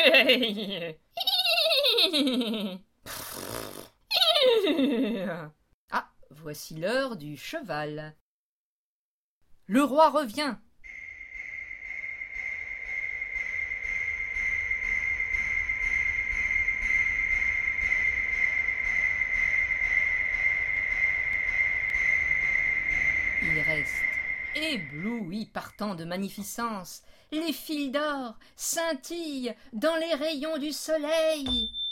Ah, voici l'heure du cheval. Le roi revient. Il reste ébloui par tant de magnificence. Les fils d'or scintillent dans les rayons du soleil.